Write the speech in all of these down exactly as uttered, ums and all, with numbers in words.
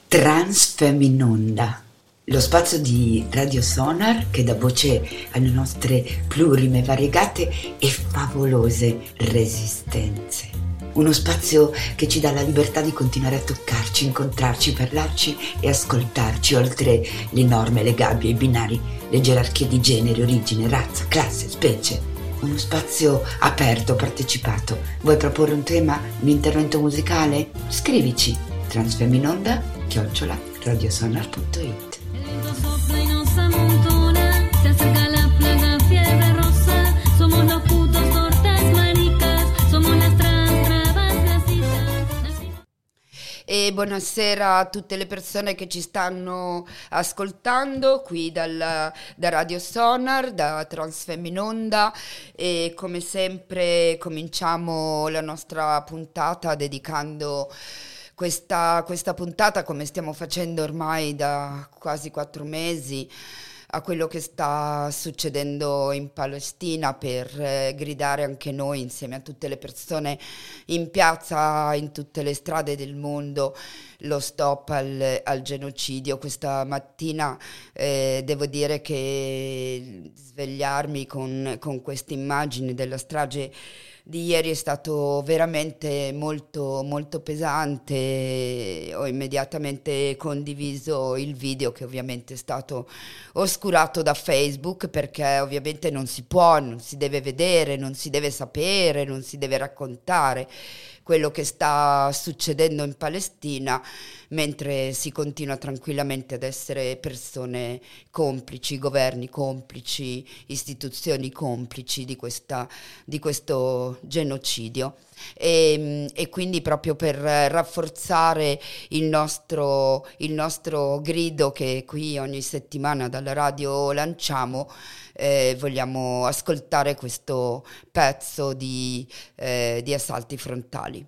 Transfeminonda, lo spazio di Radio Sonar che dà voce alle nostre plurime, variegate e favolose resistenze. Uno spazio che ci dà la libertà di continuare a toccarci, incontrarci, parlarci e ascoltarci, oltre le norme, le gabbie, i binari, le gerarchie di genere, origine, razza, classe, specie. Uno spazio aperto, partecipato. Vuoi proporre un tema, un intervento musicale? Scrivici transfeminonda chiocciola radiosonar punto it. E buonasera a tutte le persone che ci stanno ascoltando qui dal, da Radio Sonar, da Transfeminonda, e come sempre cominciamo la nostra puntata dedicando questa, questa puntata, come stiamo facendo ormai da quasi quattro mesi, a quello che sta succedendo in Palestina, per eh, gridare anche noi insieme a tutte le persone in piazza, in tutte le strade del mondo, lo stop al, al genocidio. Questa mattina eh, devo dire che svegliarmi con, con queste immagini della strage di ieri è stato veramente molto molto pesante. Ho immediatamente condiviso il video, che ovviamente è stato oscurato da Facebook, perché ovviamente non si può, non si deve vedere, non si deve sapere, non si deve raccontare quello che sta succedendo in Palestina, mentre si continua tranquillamente ad essere persone complici, governi complici, istituzioni complici di questa, di questo genocidio. E, e quindi proprio per rafforzare il nostro, il nostro grido che qui ogni settimana dalla radio lanciamo, eh, vogliamo ascoltare questo pezzo di, eh, di Assalti Frontali.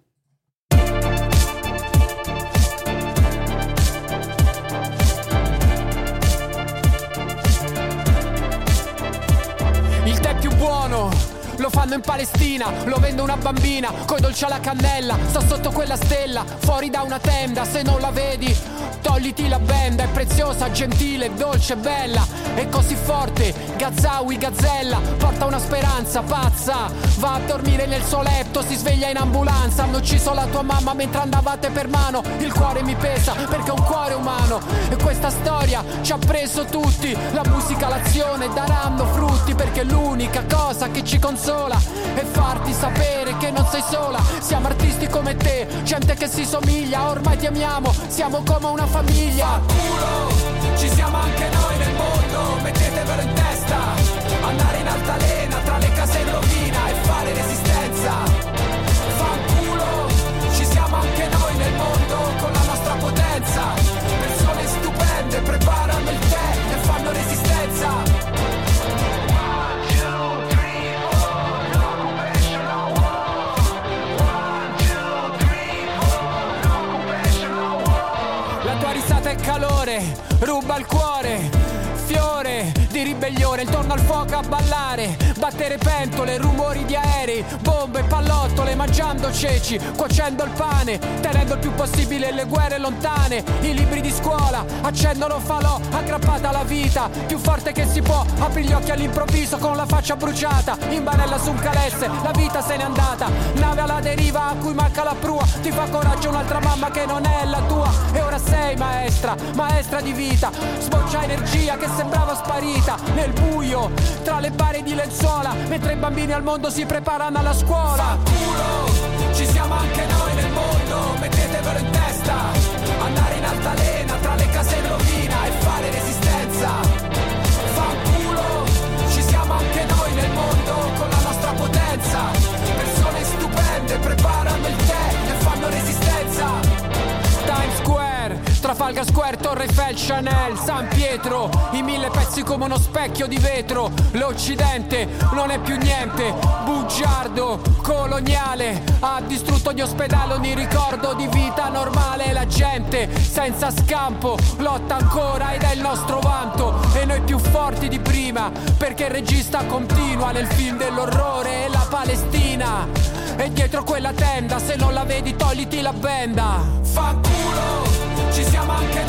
Il tè più buono lo fanno in Palestina, lo vende una bambina coi dolci alla cannella. Sto sotto quella stella, fuori da una tenda. Se non la vedi, togliti la benda. È preziosa, gentile, dolce, bella. È così forte, Gazawi, gazzella. Porta una speranza pazza. Va a dormire nel suo letto, si sveglia in ambulanza. Hanno ucciso la tua mamma mentre andavate per mano. Il cuore mi pesa perché è un cuore umano. E questa storia ci ha preso tutti. La musica, l'azione daranno frutti, perché è l'unica cosa che ci consola e farti sapere che non sei sola. Siamo artisti come te, gente che si somiglia. Ormai ti amiamo, siamo come una famiglia. Fanculo, ci siamo anche noi nel mondo. Mettetevelo in testa, andare in altalena tra le case in rovina e fare resistenza. Fanculo, ci siamo anche noi nel mondo con la nostra potenza. Persone stupende preparano il tè e fanno resistenza. Calore, ruba il cuore, fiore di ribellione, intorno al fuoco a ballare, battere pentole, rumori di aerei, bombe, pallottole, mangiando ceci, cuocendo il pane, tenendo il più possibile le guerre lontane. I libri di scuola accendono falò, aggrappata alla vita, più forte che si può. Apri gli occhi all'improvviso con la faccia bruciata, in barella su un calesse, la vita se n'è andata. Nave alla deriva a cui manca la prua, ti fa coraggio un'altra mamma che non è la tua. E ora sei maestra, maestra di vita, sboccia energia che sembrava sparita nel buio, tra le bare di lenzuola, mentre i bambini al mondo si preparano alla scuola. Fanculo, ci siamo anche noi nel mondo, mettetevelo in testa, andare in altalena tra le case in rovina e fare resistenza. Fanculo, ci siamo anche noi nel mondo con la nostra potenza. Persone stupende preparano il tè e fanno resistenza. Times Square, Trafalgar Square, Torre Eiffel, Chanel, San Pietro, i mille pezzi come uno specchio di vetro. L'Occidente non è più niente, bugiardo, coloniale, ha distrutto ogni ospedale, ogni ricordo di vita normale. La gente senza scampo lotta ancora ed è il nostro vanto, e noi più forti di prima, perché il regista continua nel film dell'orrore. E la Palestina è dietro quella tenda, se non la vedi togliti la benda. Fanculo, ci siamo anche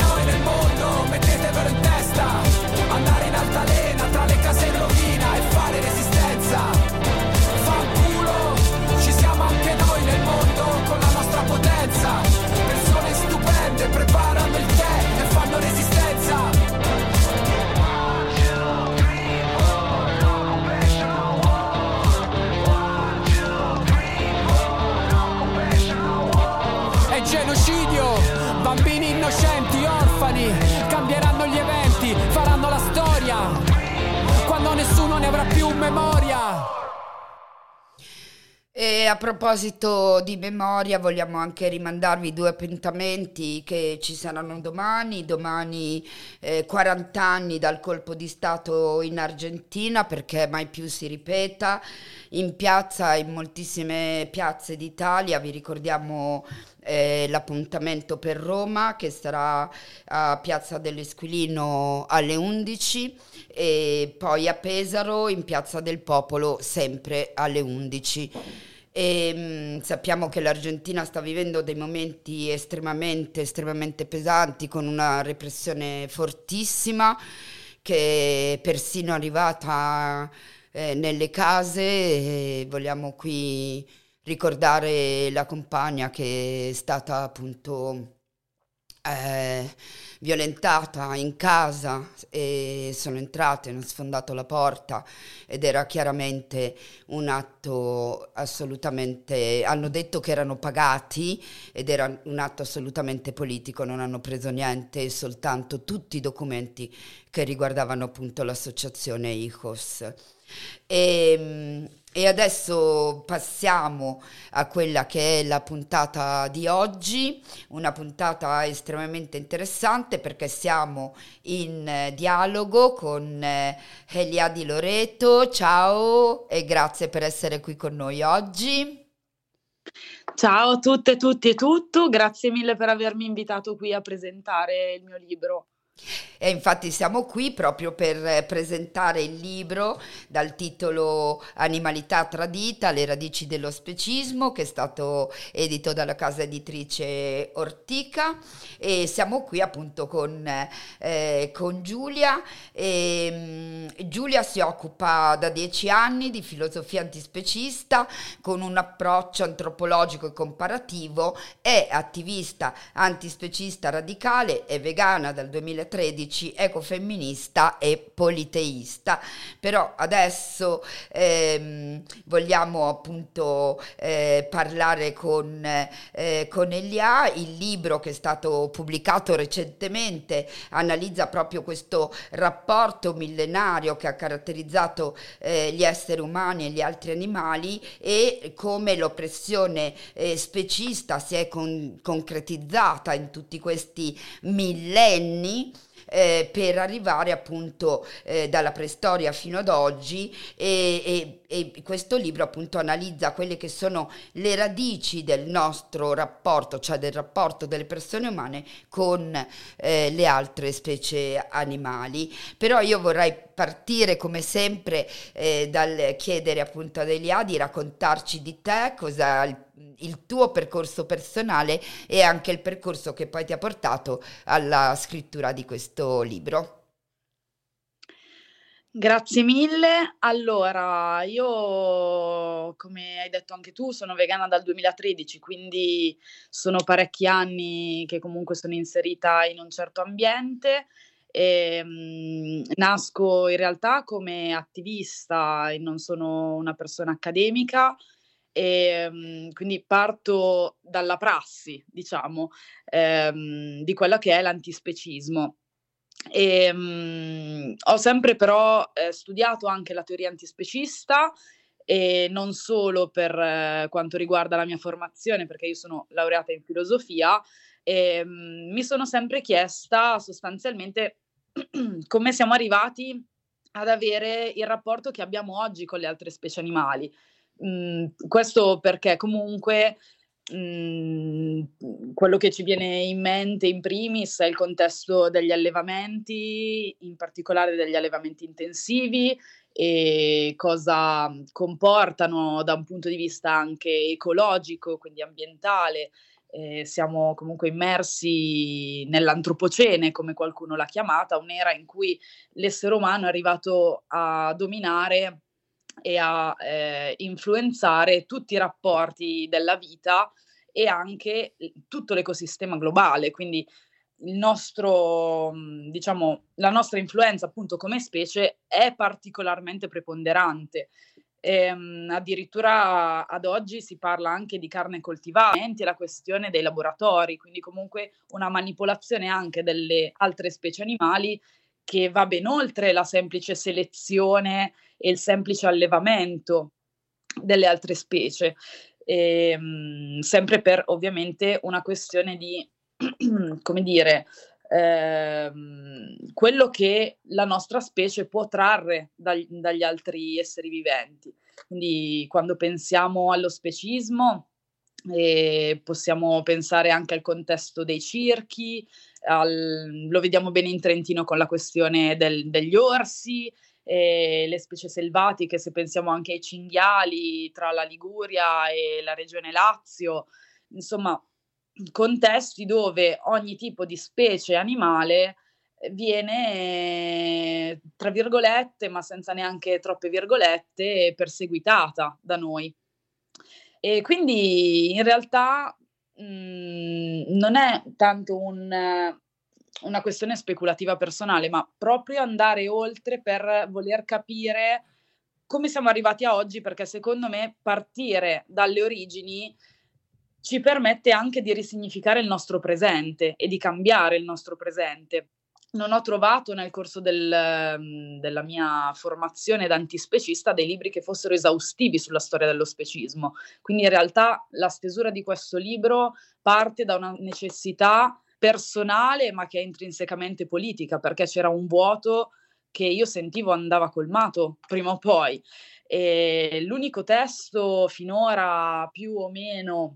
innocenti, orfani, cambieranno gli eventi, faranno la storia, quando nessuno ne avrà più memoria. E a proposito di memoria, vogliamo anche rimandarvi due appuntamenti che ci saranno domani. Domani eh, quaranta anni dal colpo di Stato in Argentina, perché mai più si ripeta. In piazza, in moltissime piazze d'Italia, vi ricordiamo eh, l'appuntamento per Roma, che sarà a Piazza dell'Esquilino alle undici, e poi a Pesaro in Piazza del Popolo sempre alle undici. E, mh, sappiamo che l'Argentina sta vivendo dei momenti estremamente, estremamente pesanti, con una repressione fortissima che è persino arrivata eh, nelle case. E vogliamo qui ricordare la compagna che è stata appunto eh, violentata in casa, e sono entrate, hanno sfondato la porta ed era chiaramente un atto assolutamente, hanno detto che erano pagati ed era un atto assolutamente politico, non hanno preso niente, soltanto tutti i documenti che riguardavano appunto l'associazione I C O S. E, e adesso passiamo a quella che è la puntata di oggi, una puntata estremamente interessante perché siamo in eh, dialogo con eh, Elia Di Loreto. Ciao e grazie per essere qui con noi oggi. Ciao a tutte, tutti e tutto, grazie mille per avermi invitato qui a presentare il mio libro. E infatti siamo qui proprio per presentare il libro dal titolo Animalità tradita, le radici dello specismo, che è stato edito dalla casa editrice Ortica, e siamo qui appunto con, eh, con Giulia. E, um, Giulia si occupa da dieci anni di filosofia antispecista con un approccio antropologico e comparativo, è attivista antispecista radicale, è vegana dal duemilatredici, ecofemminista e politeista. Però adesso ehm, vogliamo appunto eh, parlare con, eh, con Elia. Il libro, che è stato pubblicato recentemente, analizza proprio questo rapporto millenario che ha caratterizzato eh, gli esseri umani e gli altri animali, e come l'oppressione eh, specista si è con- concretizzata in tutti questi millenni, Eh, per arrivare appunto eh, dalla preistoria fino ad oggi, e, e, e questo libro appunto analizza quelle che sono le radici del nostro rapporto, cioè del rapporto delle persone umane con eh, le altre specie animali. Però io vorrei partire come sempre eh, dal chiedere appunto ad Elia di raccontarci di te, cosa il il tuo percorso personale e anche il percorso che poi ti ha portato alla scrittura di questo libro. Grazie mille. Allora, io, come hai detto anche tu, sono vegana dal duemilatredici, quindi sono parecchi anni che comunque sono inserita in un certo ambiente. E, mh, nasco in realtà come attivista e non sono una persona accademica. E, mh, quindi parto dalla prassi, diciamo, ehm, di quello che è l'antispecismo. E, mh, ho sempre però eh, studiato anche la teoria antispecista, e non solo per eh, quanto riguarda la mia formazione, perché io sono laureata in filosofia, e mh, mi sono sempre chiesta sostanzialmente come siamo arrivati ad avere il rapporto che abbiamo oggi con le altre specie animali. Mm, questo perché comunque mm, quello che ci viene in mente in primis è il contesto degli allevamenti, in particolare degli allevamenti intensivi, e cosa comportano da un punto di vista anche ecologico, quindi ambientale. Eh, siamo comunque immersi nell'antropocene, come qualcuno l'ha chiamata, un'era in cui l'essere umano è arrivato a dominare e a eh, influenzare tutti i rapporti della vita e anche tutto l'ecosistema globale. Quindi il nostro, diciamo, la nostra influenza appunto come specie è particolarmente preponderante. Ehm, addirittura ad oggi si parla anche di carne coltivata, e la questione dei laboratori, quindi comunque una manipolazione anche delle altre specie animali che va ben oltre la semplice selezione e il semplice allevamento delle altre specie, ehm, sempre per ovviamente una questione di, come dire, ehm, quello che la nostra specie può trarre dagli, dagli altri esseri viventi. Quindi quando pensiamo allo specismo, eh, possiamo pensare anche al contesto dei circhi, al, lo vediamo bene in Trentino con la questione del, degli orsi, e le specie selvatiche, se pensiamo anche ai cinghiali tra la Liguria e la regione Lazio, insomma contesti dove ogni tipo di specie animale viene, tra virgolette, ma senza neanche troppe virgolette, perseguitata da noi. E quindi in realtà mh, non è tanto un, una questione speculativa personale, ma proprio andare oltre per voler capire come siamo arrivati a oggi, perché secondo me partire dalle origini ci permette anche di risignificare il nostro presente e di cambiare il nostro presente. Non ho trovato nel corso del, della mia formazione da antispecista dei libri che fossero esaustivi sulla storia dello specismo. Quindi in realtà la stesura di questo libro parte da una necessità personale, ma che è intrinsecamente politica, perché c'era un vuoto che io sentivo andava colmato prima o poi. E l'unico testo finora più o meno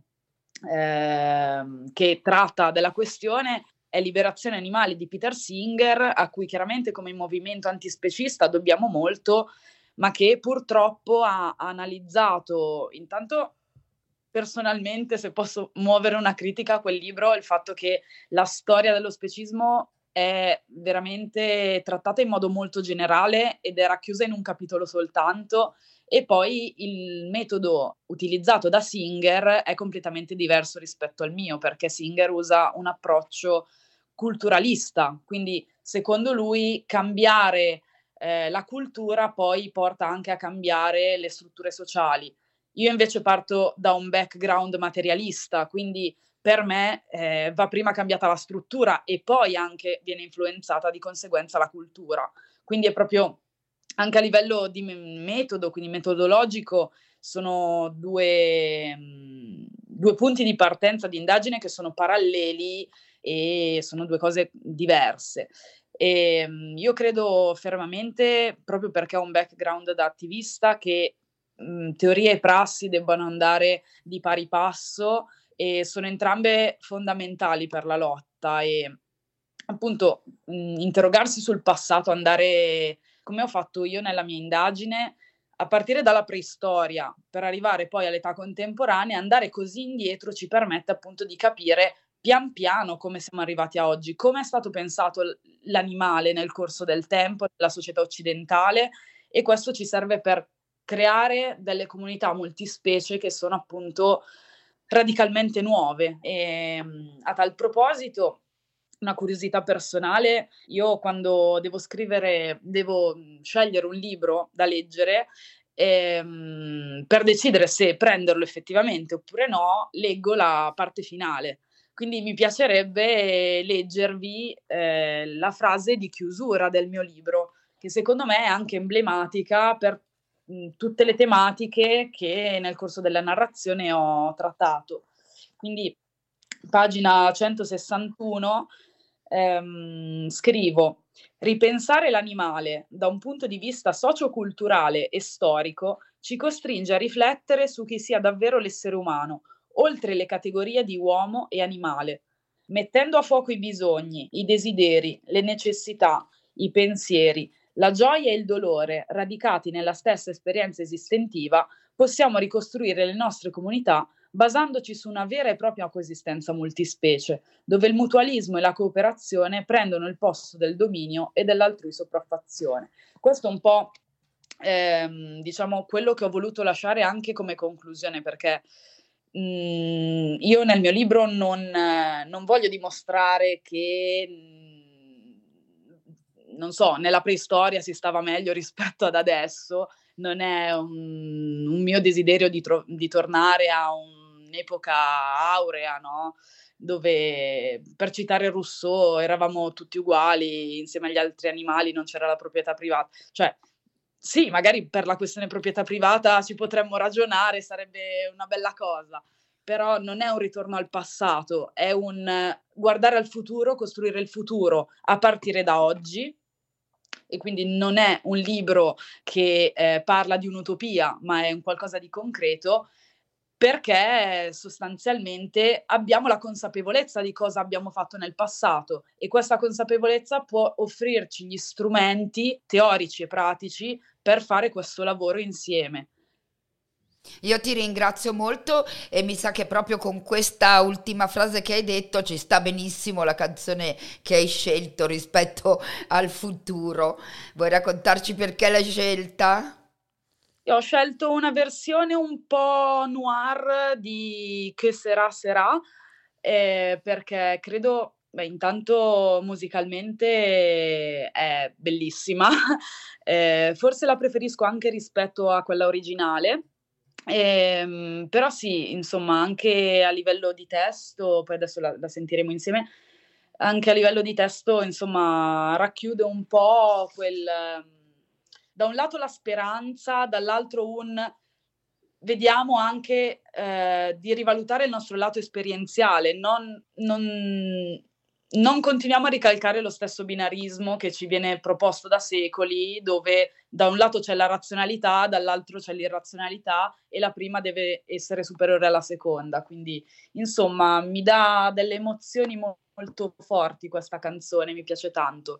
eh, che tratta della questione è Liberazione Animale di Peter Singer, a cui chiaramente come movimento antispecista dobbiamo molto, ma che purtroppo ha analizzato, intanto personalmente, se posso muovere una critica a quel libro, il fatto che la storia dello specismo è veramente trattata in modo molto generale ed è racchiusa in un capitolo soltanto, e poi il metodo utilizzato da Singer è completamente diverso rispetto al mio, perché Singer usa un approccio culturalista, quindi secondo lui cambiare eh, la cultura poi porta anche a cambiare le strutture sociali. Io invece parto da un background materialista, quindi per me eh, va prima cambiata la struttura e poi anche viene influenzata di conseguenza la cultura. Quindi è proprio anche a livello di metodo, quindi metodologico, sono due, mh, due punti di partenza di indagine che sono paralleli e sono due cose diverse. E, mh, io credo fermamente, proprio perché ho un background da attivista, che mh, teoria e prassi debbano andare di pari passo e sono entrambe fondamentali per la lotta, e appunto mh, interrogarsi sul passato, andare, come ho fatto io nella mia indagine, a partire dalla preistoria per arrivare poi all'età contemporanea, andare così indietro ci permette appunto di capire pian piano come siamo arrivati a oggi, come è stato pensato l'animale nel corso del tempo, nella società occidentale, e questo ci serve per creare delle comunità multispecie che sono appunto radicalmente nuove. E a tal proposito, una curiosità personale, io quando devo scrivere, devo scegliere un libro da leggere, ehm, per decidere se prenderlo effettivamente oppure no, leggo la parte finale. Quindi mi piacerebbe leggervi eh, la frase di chiusura del mio libro, che secondo me è anche emblematica per mh, tutte le tematiche che nel corso della narrazione ho trattato. Quindi, pagina centosessantuno, ehm, scrivo: ripensare l'animale da un punto di vista socioculturale e storico ci costringe a riflettere su chi sia davvero l'essere umano, oltre le categorie di uomo e animale, mettendo a fuoco i bisogni, i desideri, le necessità, i pensieri, la gioia e il dolore radicati nella stessa esperienza esistentiva. Possiamo ricostruire le nostre comunità basandoci su una vera e propria coesistenza multispecie, dove il mutualismo e la cooperazione prendono il posto del dominio e dell'altrui sopraffazione. Questo è un po' ehm, diciamo quello che ho voluto lasciare anche come conclusione, perché mh, io nel mio libro non, eh, non voglio dimostrare che mh, non so, nella preistoria si stava meglio rispetto ad adesso, non è un, un mio desiderio di, tro- di tornare a un'epoca aurea, no? Dove, per citare Rousseau, eravamo tutti uguali, insieme agli altri animali, non c'era la proprietà privata. Cioè, sì, magari per la questione proprietà privata ci potremmo ragionare, sarebbe una bella cosa, però non è un ritorno al passato, è un eh, guardare al futuro, costruire il futuro a partire da oggi, e quindi non è un libro che eh, parla di un'utopia, ma è un qualcosa di concreto, perché sostanzialmente abbiamo la consapevolezza di cosa abbiamo fatto nel passato e questa consapevolezza può offrirci gli strumenti teorici e pratici per fare questo lavoro insieme. Io ti ringrazio molto e mi sa che proprio con questa ultima frase che hai detto ci sta benissimo la canzone che hai scelto rispetto al futuro. Vuoi raccontarci perché l'hai scelta? Io ho scelto una versione un po' noir di Che sarà sarà, eh, perché credo, beh, intanto musicalmente è bellissima, eh, forse la preferisco anche rispetto a quella originale. Ehm, però sì, insomma, anche a livello di testo, poi adesso la, la sentiremo insieme, anche a livello di testo, insomma, racchiude un po' quel, ehm, da un lato la speranza, dall'altro un vediamo anche eh, di rivalutare il nostro lato esperienziale, non, non, non continuiamo a ricalcare lo stesso binarismo che ci viene proposto da secoli, dove da un lato c'è la razionalità, dall'altro c'è l'irrazionalità e la prima deve essere superiore alla seconda. Quindi, insomma, mi dà delle emozioni mo- molto forti questa canzone, mi piace tanto.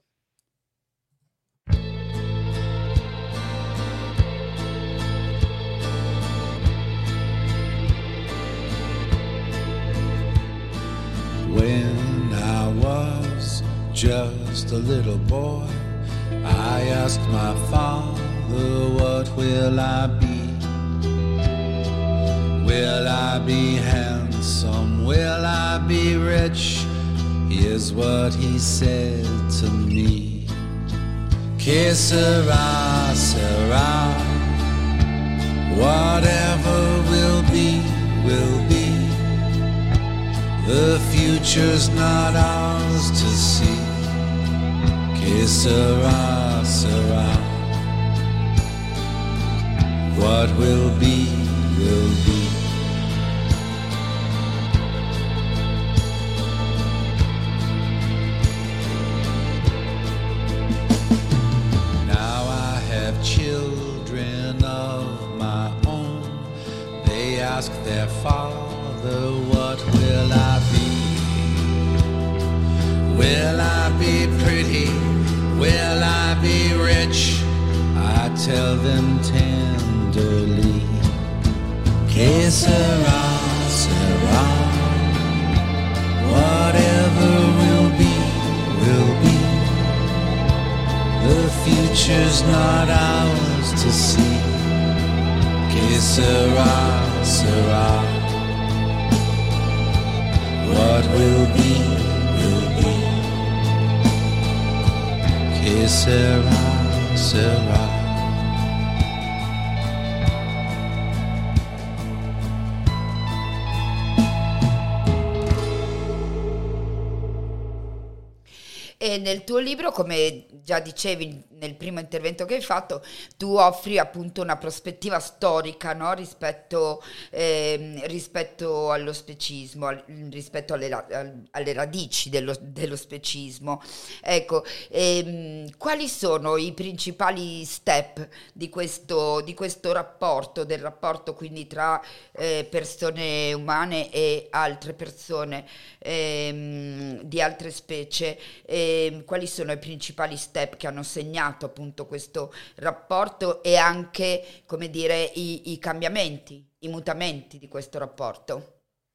When I was just a little boy, I asked my father, what will I be? Will I be handsome? Will I be rich? Here's what he said to me. Que sera, sera. Whatever will be, will be. The future's not ours to see. Que sera, sera. What will be, will be. Now I have children of my own. They ask their father, what will I be? Will I be pretty? Will I be rich? I tell them tenderly, que sera, sera. Whatever will be, will be. The future's not ours to see. Que sera, sera. What will be, will be. Que sera, sera. E nel tuo libro, come già dicevi nel primo intervento che hai fatto, tu offri appunto una prospettiva storica, no? rispetto, ehm, rispetto allo specismo, al- rispetto alle, ra- al- alle radici dello, dello specismo. Ecco, ehm, quali sono i principali step di questo, di questo rapporto, del rapporto quindi tra eh, persone umane e altre persone ehm, di altre specie? E quali sono i principali step che hanno segnato appunto questo rapporto e anche, come dire, i, i cambiamenti, i mutamenti di questo rapporto?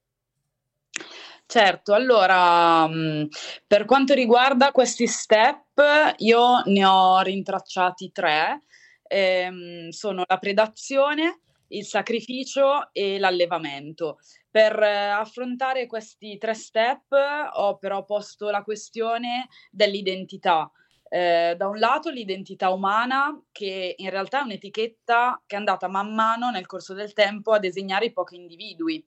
Certo, allora, mh, per quanto riguarda questi step, io ne ho rintracciati tre. Ehm, sono la predazione, il sacrificio e l'allevamento. Per eh, affrontare questi tre step ho però posto la questione dell'identità. Eh, da un lato l'identità umana, che in realtà è un'etichetta che è andata man mano nel corso del tempo a disegnare i pochi individui.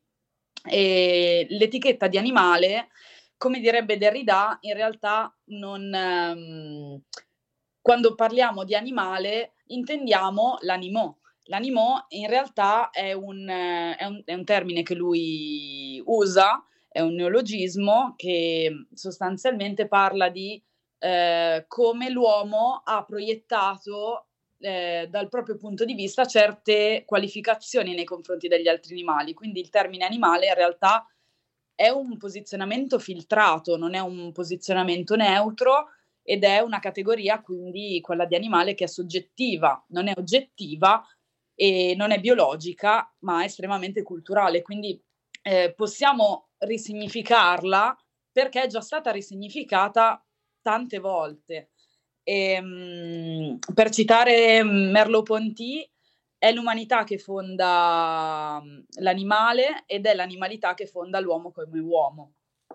E l'etichetta di animale, come direbbe Derrida, in realtà non... Ehm, quando parliamo di animale intendiamo l'animò. L'animò in realtà è un, eh, è un, è un termine che lui usa, è un neologismo che sostanzialmente parla di eh, come l'uomo ha proiettato eh, dal proprio punto di vista certe qualificazioni nei confronti degli altri animali. Quindi il termine animale in realtà è un posizionamento filtrato, non è un posizionamento neutro, ed è una categoria, quindi quella di animale, che è soggettiva, non è oggettiva e non è biologica, ma è estremamente culturale. Quindi eh, possiamo risignificarla perché è già stata risignificata tante volte. E, mh, per citare Merleau-Ponty, è l'umanità che fonda l'animale ed è l'animalità che fonda l'uomo come uomo.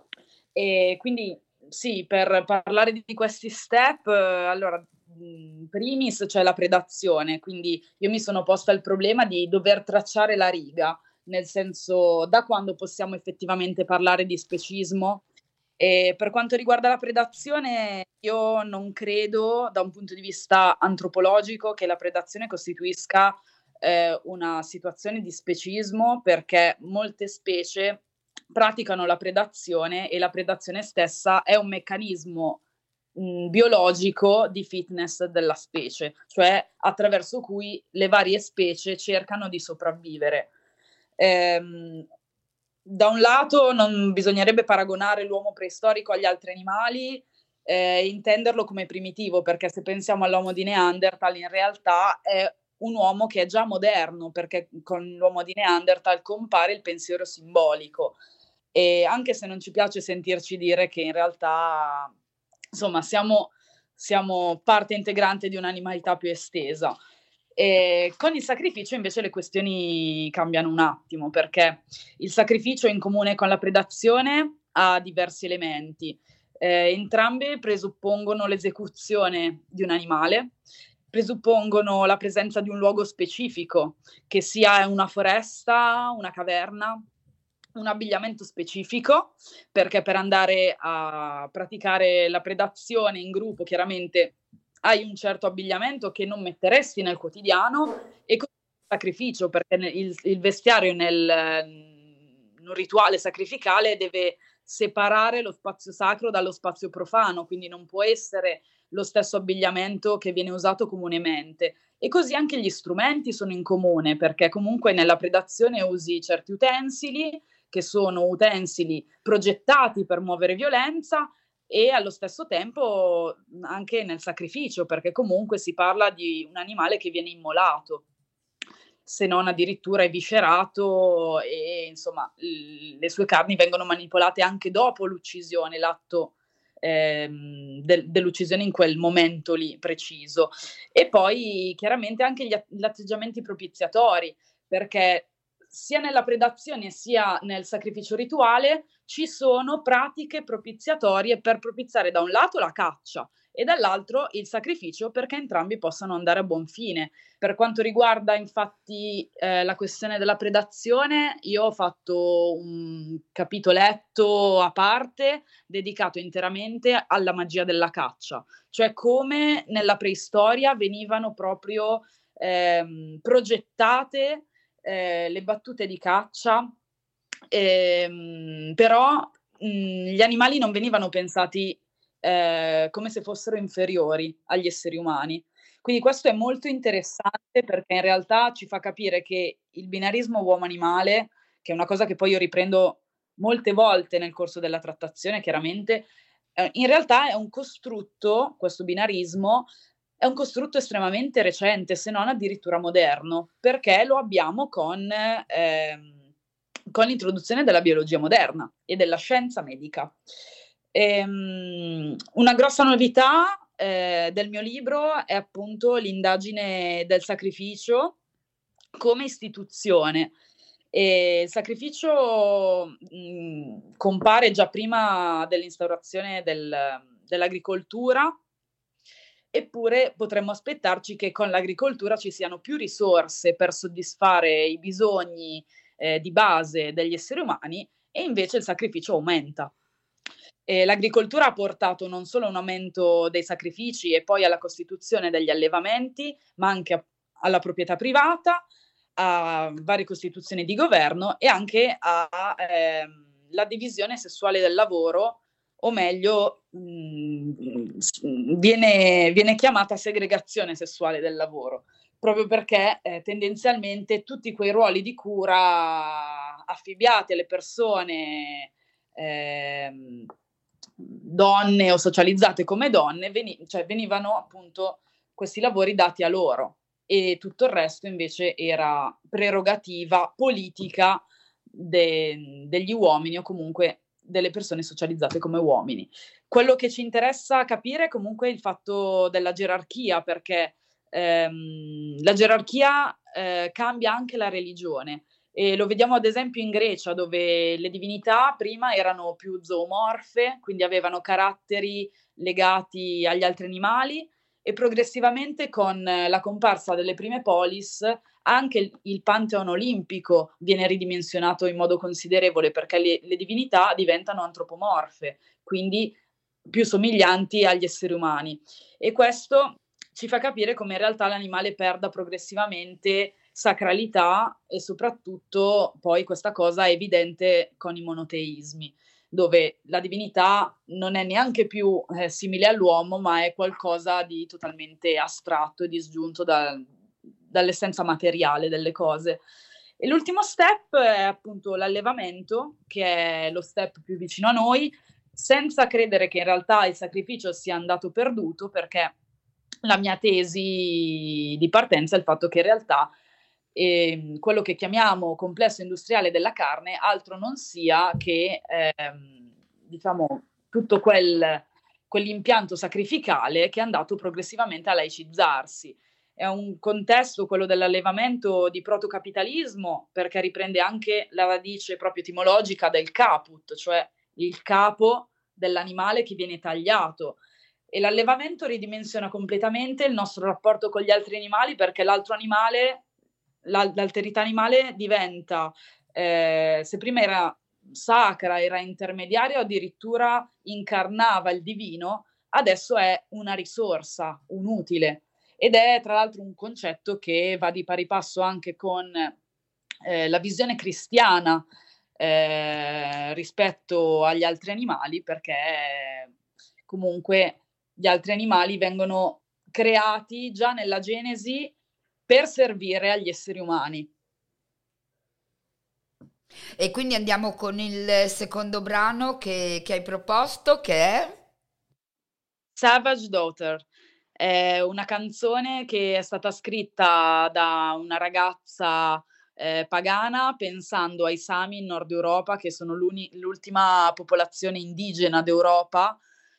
E quindi sì, per parlare di questi step, eh, allora, in primis c'è la predazione, quindi io mi sono posta il problema di dover tracciare la riga, nel senso da quando possiamo effettivamente parlare di specismo. E per quanto riguarda la predazione, io non credo, da un punto di vista antropologico, che la predazione costituisca eh, una situazione di specismo, perché molte specie praticano la predazione e la predazione stessa è un meccanismo mh, biologico di fitness della specie, cioè attraverso cui le varie specie cercano di sopravvivere. Ehm, da un lato non bisognerebbe paragonare l'uomo preistorico agli altri animali e eh, intenderlo come primitivo, perché se pensiamo all'uomo di Neanderthal in realtà è un uomo che è già moderno, perché con l'uomo di Neanderthal compare il pensiero simbolico. E anche se non ci piace sentirci dire che in realtà, insomma, siamo, siamo parte integrante di un'animalità più estesa. E con il sacrificio invece le questioni cambiano un attimo, perché il sacrificio in comune con la predazione ha diversi elementi. Eh, entrambe presuppongono l'esecuzione di un animale, presuppongono la presenza di un luogo specifico, che sia una foresta, una caverna, un abbigliamento specifico, perché per andare a praticare la predazione in gruppo chiaramente hai un certo abbigliamento che non metteresti nel quotidiano, e così il sacrificio, perché il, il vestiario nel, in un rituale sacrificale deve separare lo spazio sacro dallo spazio profano, quindi non può essere lo stesso abbigliamento che viene usato comunemente. E così anche gli strumenti sono in comune, perché comunque nella predazione usi certi utensili che sono utensili progettati per muovere violenza, e allo stesso tempo anche nel sacrificio, perché comunque si parla di un animale che viene immolato, se non addirittura eviscerato, e insomma l- le sue carni vengono manipolate anche dopo l'uccisione, l'atto ehm, del- dell'uccisione in quel momento lì preciso. E poi chiaramente anche gli, att- gli atteggiamenti propiziatori, perché sia nella predazione sia nel sacrificio rituale ci sono pratiche propiziatorie per propiziare da un lato la caccia e dall'altro il sacrificio, perché entrambi possano andare a buon fine. Per quanto riguarda infatti eh, la questione della predazione, io ho fatto un capitoletto a parte dedicato interamente alla magia della caccia, cioè come nella preistoria venivano proprio ehm, progettate eh, le battute di caccia, ehm, però mh, gli animali non venivano pensati eh, come se fossero inferiori agli esseri umani. Quindi questo è molto interessante, perché in realtà ci fa capire che il binarismo uomo-animale, che è una cosa che poi io riprendo molte volte nel corso della trattazione, chiaramente, eh, in realtà è un costrutto, questo binarismo, è un costrutto estremamente recente, se non addirittura moderno, perché lo abbiamo con, ehm, con l'introduzione della biologia moderna e della scienza medica. Ehm, una grossa novità eh, del mio libro è appunto l'indagine del sacrificio come istituzione. E il sacrificio mh, compare già prima dell'instaurazione del, dell'agricoltura, eppure potremmo aspettarci che con l'agricoltura ci siano più risorse per soddisfare i bisogni eh, di base degli esseri umani, e invece il sacrificio aumenta. E l'agricoltura ha portato non solo un aumento dei sacrifici e poi alla costituzione degli allevamenti, ma anche a, alla proprietà privata, a varie costituzioni di governo e anche alla ehm, divisione sessuale del lavoro, o meglio mh, viene, viene chiamata segregazione sessuale del lavoro, proprio perché eh, tendenzialmente tutti quei ruoli di cura affibbiati alle persone eh, donne o socializzate come donne, veni- cioè venivano appunto questi lavori dati a loro, e tutto il resto invece era prerogativa politica de- degli uomini, o comunque delle persone socializzate come uomini. Quello che ci interessa capire comunque è il fatto della gerarchia, perché ehm, la gerarchia eh, cambia anche la religione, e lo vediamo ad esempio in Grecia, dove le divinità prima erano più zoomorfe, quindi avevano caratteri legati agli altri animali, e progressivamente con la comparsa delle prime polis anche il, il Pantheon olimpico viene ridimensionato in modo considerevole, perché le, le divinità diventano antropomorfe, quindi più somiglianti agli esseri umani, e questo ci fa capire come in realtà l'animale perda progressivamente sacralità, e soprattutto poi questa cosa è evidente con i monoteismi, dove la divinità non è neanche più eh, simile all'uomo, ma è qualcosa di totalmente astratto e disgiunto da, dall'essenza materiale delle cose. E l'ultimo step è appunto l'allevamento, che è lo step più vicino a noi, senza credere che in realtà il sacrificio sia andato perduto, perché la mia tesi di partenza è il fatto che in realtà eh, quello che chiamiamo complesso industriale della carne altro non sia che ehm, diciamo tutto quel, quell'impianto sacrificale che è andato progressivamente a laicizzarsi. È un contesto, quello dell'allevamento, di protocapitalismo, perché riprende anche la radice proprio etimologica del caput, cioè il capo dell'animale che viene tagliato. E l'allevamento ridimensiona completamente il nostro rapporto con gli altri animali, perché l'altro animale, l'al- l'alterità animale diventa, eh, se prima era sacra, era intermediaria o addirittura incarnava il divino, adesso è una risorsa, un utile. Ed è tra l'altro un concetto che va di pari passo anche con eh, la visione cristiana eh, rispetto agli altri animali, perché comunque gli altri animali vengono creati già nella Genesi per servire agli esseri umani. E quindi andiamo con il secondo brano che, che hai proposto, che è Savage Daughter. È una canzone che è stata scritta da una ragazza eh, pagana, pensando ai Sami in Nord Europa, che sono l'ultima popolazione indigena d'Europa,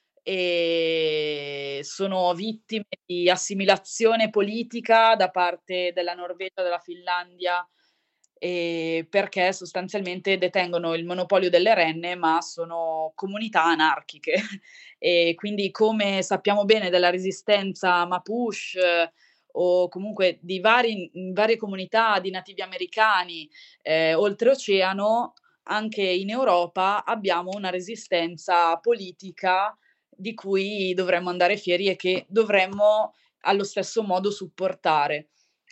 e sono vittime di assimilazione politica da parte della Norvegia, della Finlandia, e perché sostanzialmente detengono il monopolio delle renne, ma sono comunità anarchiche. E quindi, come sappiamo bene della resistenza Mapuche eh, o comunque di vari, varie comunità di nativi americani eh, oltreoceano, anche in Europa abbiamo una resistenza politica di cui dovremmo andare fieri e che dovremmo allo stesso modo supportare.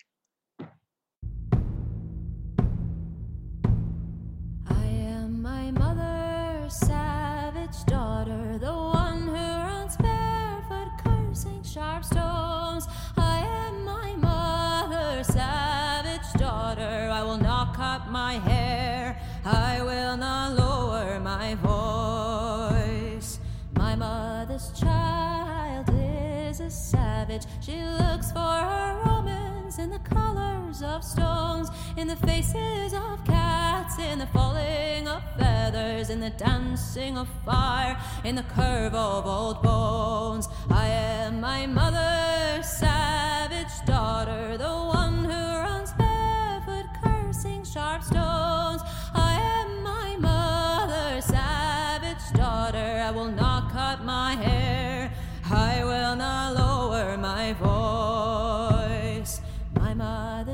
I am my mother's savage daughter, the one who runs barefoot, cursing sharp stones. I am my mother's savage daughter. I will not cut my hair, I will not lower my voice. My mother's child is a savage. She looks for her romance in the colors of stones, in the faces of cats, in the falling of feathers, in the dancing of fire, in the curve of old bones. I am my mother's savage daughter, the one who runs barefoot, cursing sharp stones. I am my mother's savage daughter. I will not cut my hair, I will not lower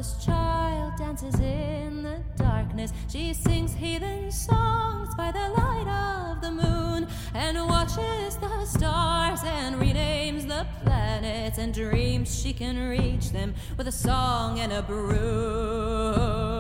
motherless child dances in the darkness. She sings heathen songs by the light of the moon and watches the stars and renames the planets and dreams she can reach them with a song and a broom.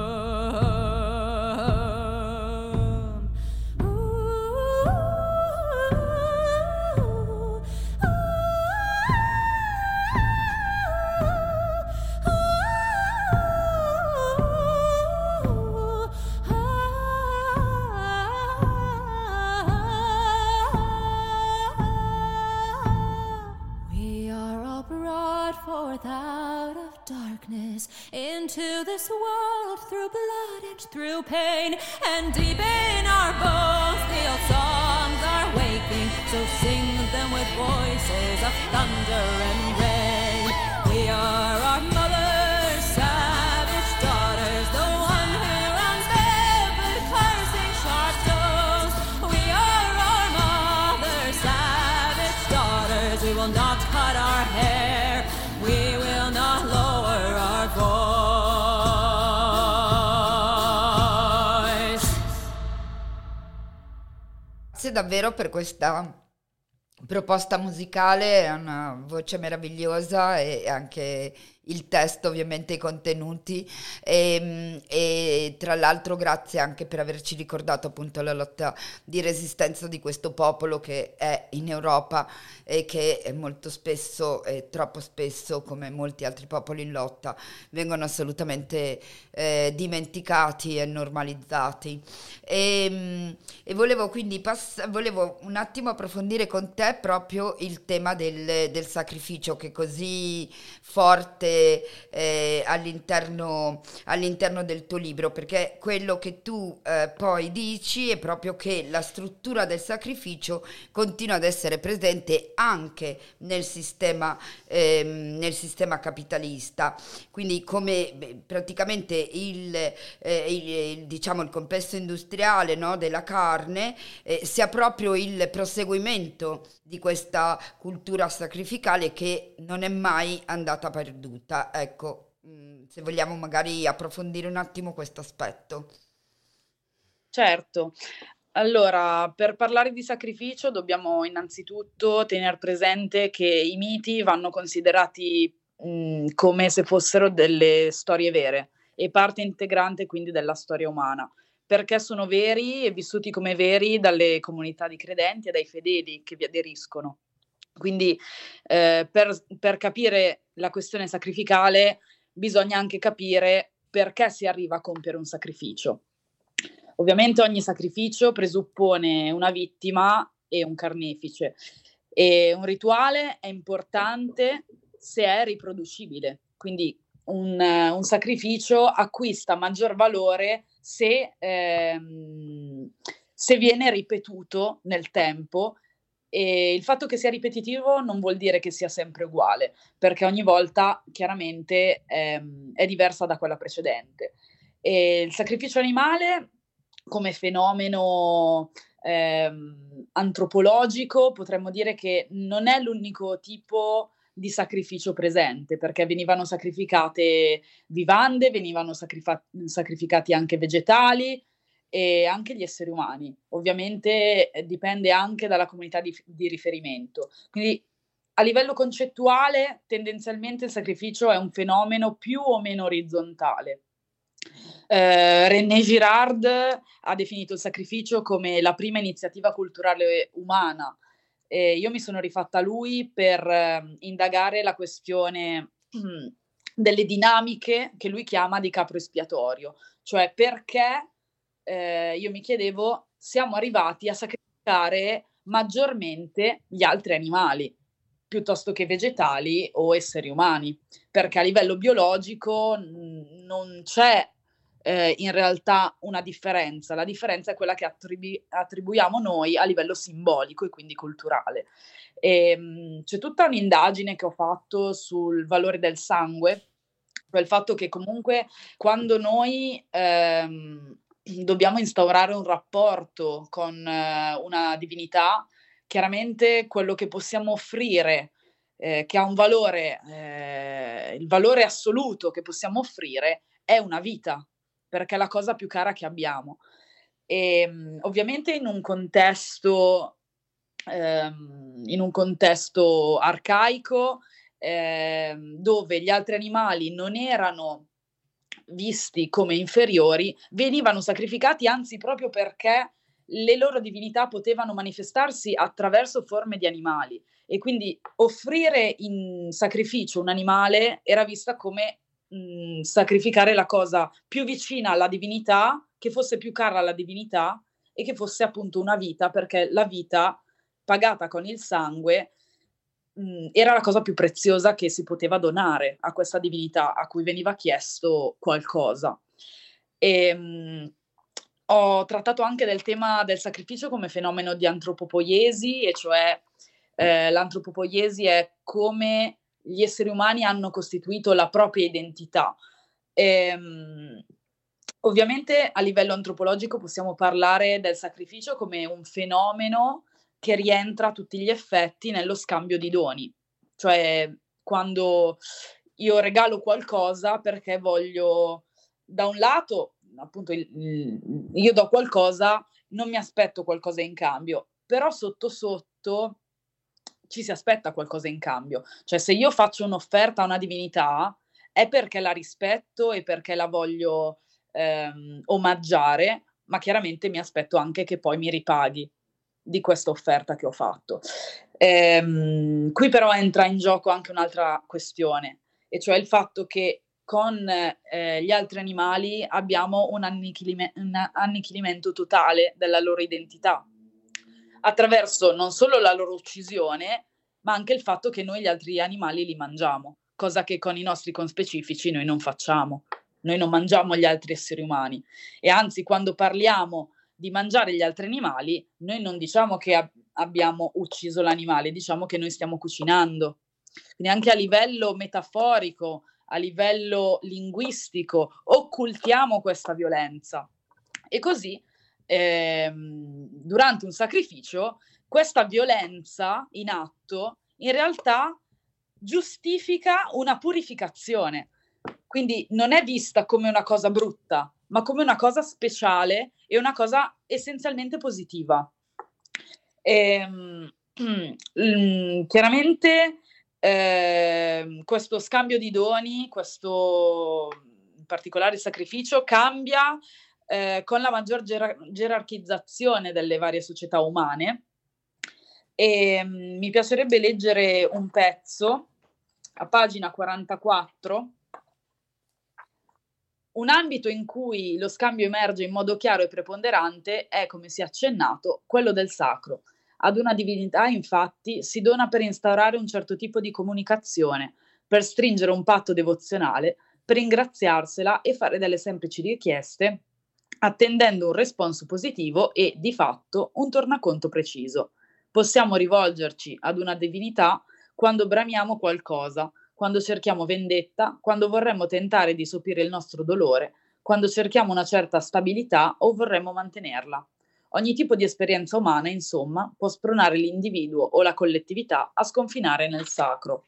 Forth out of darkness into this world through blood and through pain, and deep in our bones the old songs are waking, so sing them with voices of thunder and rain. We are our mother's savage daughters, the one who runs barefoot cursing sharp stones. We are our mother's savage daughters, we will not cut our hair, we will not lower our voice. Grazie davvero per questa proposta musicale, è una voce meravigliosa e anche il testo, ovviamente i contenuti, e, e tra l'altro grazie anche per averci ricordato appunto la lotta di resistenza di questo popolo che è in Europa e che molto spesso e troppo spesso, come molti altri popoli in lotta, vengono assolutamente eh, dimenticati e normalizzati. E, e volevo quindi pass- volevo un attimo approfondire con te proprio il tema del, del sacrificio, che è così forte eh, all'interno, all'interno del tuo libro, perché quello che tu eh, poi dici è proprio che la struttura del sacrificio continua ad essere presente anche nel sistema, ehm, nel sistema capitalista, quindi come beh, praticamente il, eh, il, il, diciamo, il complesso industriale, no, della carne eh, sia proprio il proseguimento di questa cultura sacrificale che non è mai andata perduta. Ecco, mh, se vogliamo magari approfondire un attimo questo aspetto. Certo. Allora, per parlare di sacrificio dobbiamo innanzitutto tener presente che i miti vanno considerati mh, come se fossero delle storie vere e parte integrante quindi della storia umana, perché sono veri e vissuti come veri dalle comunità di credenti e dai fedeli che vi aderiscono. Quindi eh, per, per capire la questione sacrificale bisogna anche capire perché si arriva a compiere un sacrificio. Ovviamente ogni sacrificio presuppone una vittima e un carnefice, e un rituale è importante se è riproducibile, quindi un, un sacrificio acquista maggior valore se, ehm, se viene ripetuto nel tempo, e il fatto che sia ripetitivo non vuol dire che sia sempre uguale, perché ogni volta chiaramente ehm, è diversa da quella precedente. E il sacrificio animale come fenomeno ehm, antropologico potremmo dire che non è l'unico tipo di sacrificio presente, perché venivano sacrificate vivande, venivano sacrifa- sacrificati anche vegetali e anche gli esseri umani. Ovviamente eh, dipende anche dalla comunità di, di riferimento. Quindi a livello concettuale tendenzialmente il sacrificio è un fenomeno più o meno orizzontale. Uh, René Girard ha definito il sacrificio come la prima iniziativa culturale umana, e io mi sono rifatta a lui per uh, indagare la questione mm, delle dinamiche che lui chiama di capro espiatorio, cioè perché uh, io mi chiedevo, siamo arrivati a sacrificare maggiormente gli altri animali piuttosto che vegetali o esseri umani, perché a livello biologico mh, non c'è Eh, in realtà una differenza, la differenza è quella che attribu- attribuiamo noi a livello simbolico e quindi culturale. E, mh, c'è tutta un'indagine che ho fatto sul valore del sangue, cioè il fatto che comunque quando noi ehm, dobbiamo instaurare un rapporto con eh, una divinità, chiaramente quello che possiamo offrire eh, che ha un valore, eh, il valore assoluto che possiamo offrire è una vita, perché è la cosa più cara che abbiamo. E ovviamente in un contesto, ehm, in un contesto arcaico, ehm, dove gli altri animali non erano visti come inferiori, venivano sacrificati anzi proprio perché le loro divinità potevano manifestarsi attraverso forme di animali, e quindi offrire in sacrificio un animale era vista come mh, sacrificare la cosa più vicina alla divinità, che fosse più cara alla divinità e che fosse appunto una vita, perché la vita pagata con il sangue mh, era la cosa più preziosa che si poteva donare a questa divinità a cui veniva chiesto qualcosa. E, mh, ho trattato anche del tema del sacrificio come fenomeno di antropopoiesi, e cioè eh, l'antropopoiesi è come gli esseri umani hanno costituito la propria identità. E, mh, ovviamente a livello antropologico possiamo parlare del sacrificio come un fenomeno che rientra a tutti gli effetti nello scambio di doni, cioè quando io regalo qualcosa perché voglio, da un lato, appunto, il, il, io do qualcosa, non mi aspetto qualcosa in cambio, però sotto sotto ci si aspetta qualcosa in cambio, cioè se io faccio un'offerta a una divinità è perché la rispetto e perché la voglio ehm, omaggiare, ma chiaramente mi aspetto anche che poi mi ripaghi di questa offerta che ho fatto. Ehm, qui però entra in gioco anche un'altra questione, e cioè il fatto che con eh, gli altri animali abbiamo un, annichilime- un annichilimento totale della loro identità, attraverso non solo la loro uccisione, ma anche il fatto che noi gli altri animali li mangiamo, cosa che con i nostri conspecifici noi non facciamo. Noi non mangiamo gli altri esseri umani, e anzi quando parliamo di mangiare gli altri animali, noi non diciamo che ab- abbiamo ucciso l'animale, diciamo che noi stiamo cucinando. Quindi anche a livello metaforico, a livello linguistico, occultiamo questa violenza. E così, ehm, durante un sacrificio, questa violenza in atto in realtà giustifica una purificazione. Quindi non è vista come una cosa brutta, ma come una cosa speciale e una cosa essenzialmente positiva. E, mm, chiaramente eh, questo scambio di doni, questo in particolare sacrificio, cambia eh, con la maggior gerar- gerarchizzazione delle varie società umane. E mm, mi piacerebbe leggere un pezzo a pagina quarantaquattro. Un ambito in cui lo scambio emerge in modo chiaro e preponderante è, come si è accennato, quello del sacro. Ad una divinità, infatti, si dona per instaurare un certo tipo di comunicazione, per stringere un patto devozionale, per ringraziarsela e fare delle semplici richieste, attendendo un responso positivo e, di fatto, un tornaconto preciso. Possiamo rivolgerci ad una divinità quando bramiamo qualcosa, quando cerchiamo vendetta, quando vorremmo tentare di sopire il nostro dolore, quando cerchiamo una certa stabilità o vorremmo mantenerla. Ogni tipo di esperienza umana, insomma, può spronare l'individuo o la collettività a sconfinare nel sacro.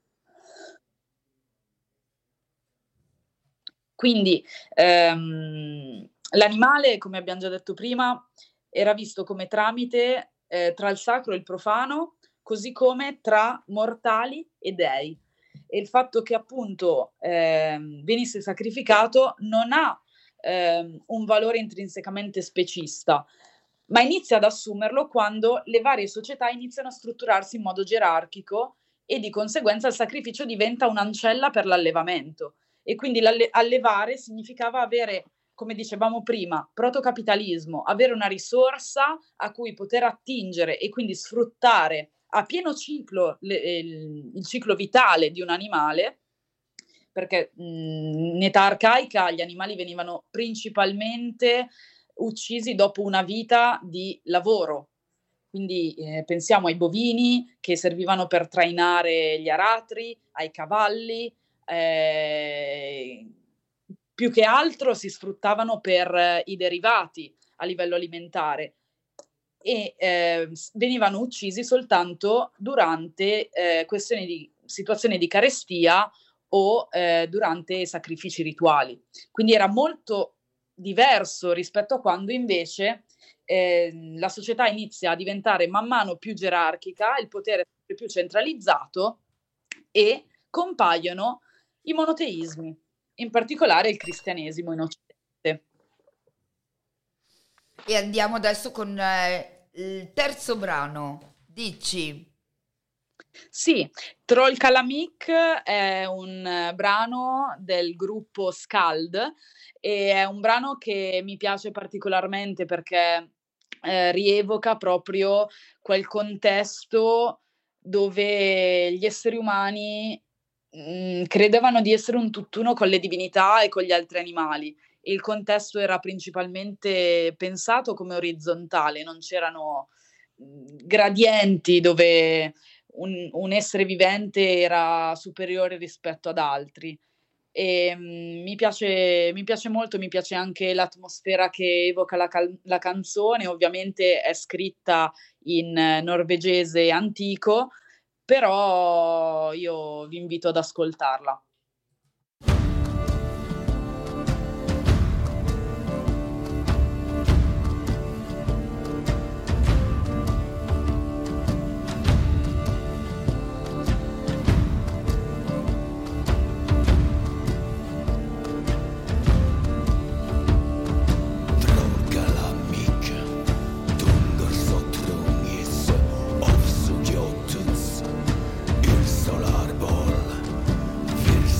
Quindi ehm, l'animale, come abbiamo già detto prima, era visto come tramite eh, tra il sacro e il profano, così come tra mortali e dei. E il fatto che appunto eh, venisse sacrificato non ha eh, un valore intrinsecamente specista, ma inizia ad assumerlo quando le varie società iniziano a strutturarsi in modo gerarchico e di conseguenza il sacrificio diventa un'ancella per l'allevamento. E quindi allevare significava avere, come dicevamo prima, protocapitalismo, avere una risorsa a cui poter attingere e quindi sfruttare a pieno ciclo le, il, il ciclo vitale di un animale, perché mh, in età arcaica gli animali venivano principalmente uccisi dopo una vita di lavoro. Quindi eh, pensiamo ai bovini che servivano per trainare gli aratri, ai cavalli, eh, più che altro si sfruttavano per eh, i derivati a livello alimentare. e eh, venivano uccisi soltanto durante eh, questioni di situazioni di carestia o eh, durante sacrifici rituali. Quindi era molto diverso rispetto a quando invece eh, la società inizia a diventare man mano più gerarchica, il potere è sempre più centralizzato e compaiono i monoteismi, in particolare il cristianesimo in Occidente. E andiamo adesso con eh, il terzo brano. Dici? Sì, Troll Calamik è un eh, brano del gruppo Skald e è un brano che mi piace particolarmente perché eh, rievoca proprio quel contesto dove gli esseri umani mh, credevano di essere un tutt'uno con le divinità e con gli altri animali. Il contesto era principalmente pensato come orizzontale, non c'erano mh, gradienti dove un, un essere vivente era superiore rispetto ad altri. E mh, mi piace, mi piace molto, mi piace anche l'atmosfera che evoca la, cal- la canzone. Ovviamente è scritta in eh, norvegese antico, però io vi invito ad ascoltarla. Solarboll,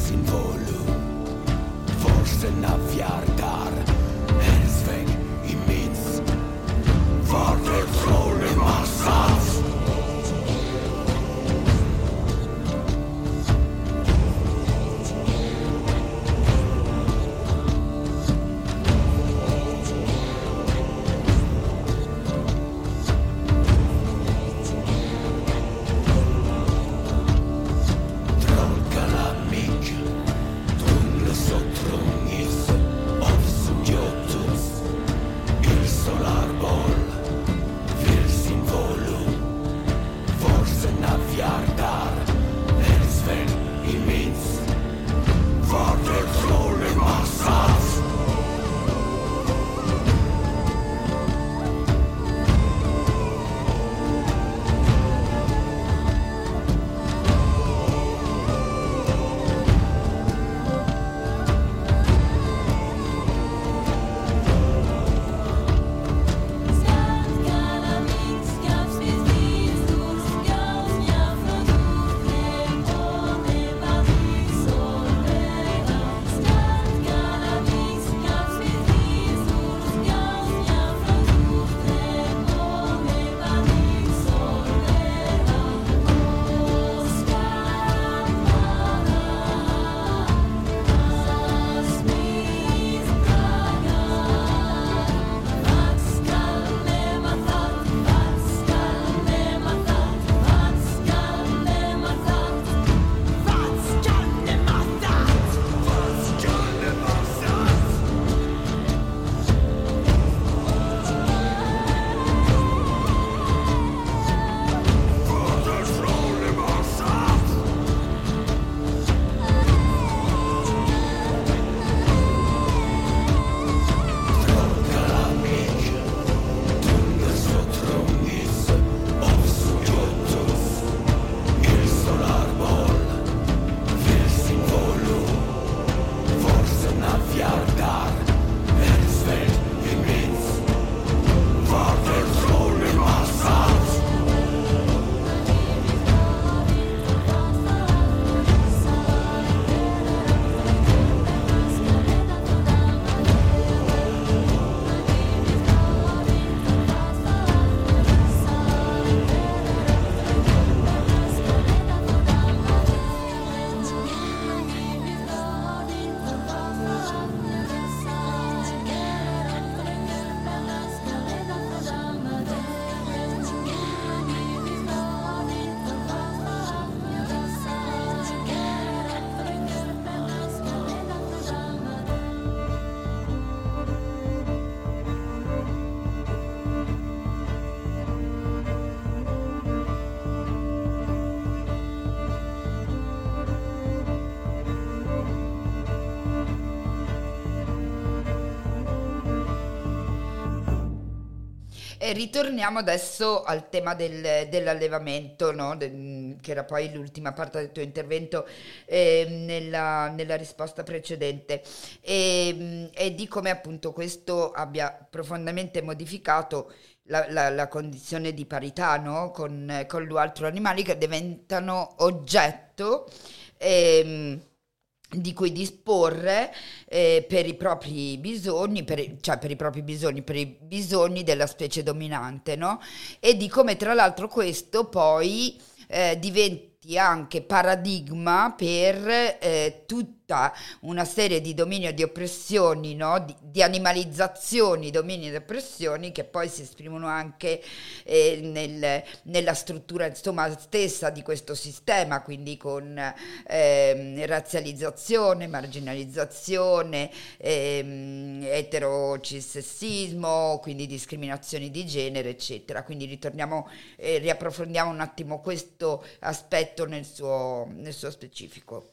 E ritorniamo adesso al tema del- dell'allevamento, no? De- che era poi l'ultima parte del tuo intervento eh, nella, nella risposta precedente, e, e di come appunto questo abbia profondamente modificato la, la- la condizione di parità, no? Con, con gli altri animali che diventano oggetto ehm, di cui disporre eh, per i propri bisogni, per, i- cioè per i propri bisogni, per i bisogni della specie dominante, no? E di come tra l'altro questo poi eh, diventi anche paradigma per eh, tutta una serie di domini e di oppressioni, no? Di, di animalizzazioni, domini ed oppressioni che poi si esprimono anche eh, nel- nella struttura insomma stessa di questo sistema, quindi con ehm, razzializzazione, marginalizzazione, ehm, eterocissessismo, quindi discriminazioni di genere, eccetera. Quindi ritorniamo e riapprofondiamo un attimo questo aspetto nel suo, nel suo specifico.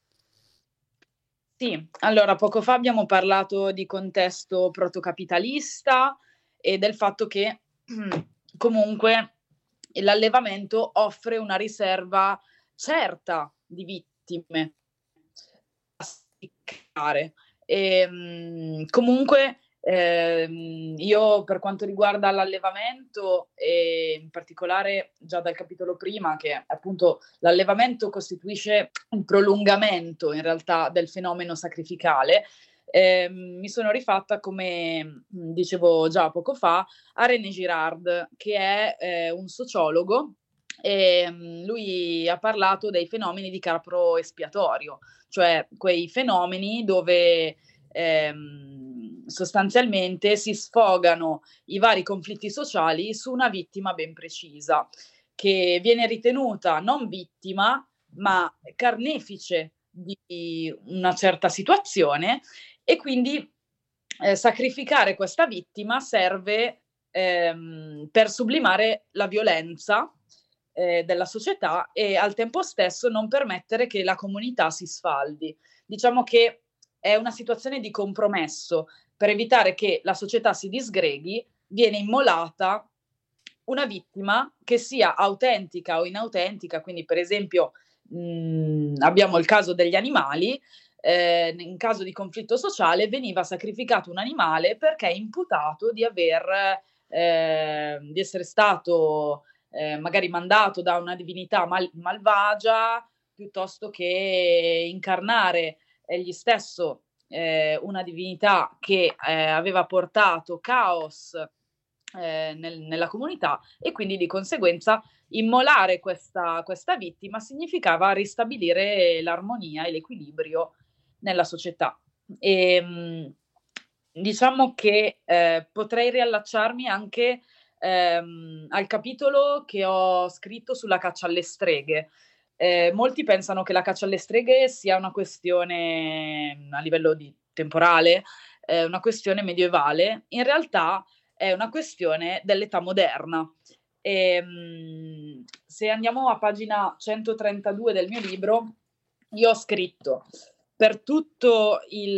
Sì, allora poco fa abbiamo parlato di contesto protocapitalista e del fatto che comunque l'allevamento offre una riserva certa di vittime da spiccare. E, mh, comunque ehm, io per quanto riguarda l'allevamento e in particolare già dal capitolo prima che appunto l'allevamento costituisce un prolungamento in realtà del fenomeno sacrificale, ehm, mi sono rifatta, come mh, dicevo già poco fa, a René Girard, che è eh, un sociologo, e mh, lui ha parlato dei fenomeni di capro espiatorio, cioè quei fenomeni dove ehm, sostanzialmente si sfogano i vari conflitti sociali su una vittima ben precisa, che viene ritenuta non vittima, ma carnefice di una certa situazione e quindi eh, sacrificare questa vittima serve ehm, per sublimare la violenza eh, della società e al tempo stesso non permettere che la comunità si sfaldi. Diciamo che è una situazione di compromesso. Per evitare che la società si disgreghi, viene immolata una vittima che sia autentica o inautentica, quindi per esempio mh, abbiamo il caso degli animali, eh, in caso di conflitto sociale veniva sacrificato un animale perché è imputato di aver eh, di essere stato eh, magari mandato da una divinità mal- malvagia piuttosto che incarnare egli stesso eh, una divinità che eh, aveva portato caos eh, nel- nella comunità e quindi di conseguenza immolare questa, questa vittima significava ristabilire l'armonia e l'equilibrio nella società. E, mh, diciamo che eh, potrei riallacciarmi anche ehm, al capitolo che ho scritto sulla caccia alle streghe. Eh, molti pensano che la caccia alle streghe sia una questione a livello di temporale, eh, una questione medievale. In realtà è una questione dell'età moderna. E, mh, se andiamo a pagina centotrentadue del mio libro, io ho scritto: per tutto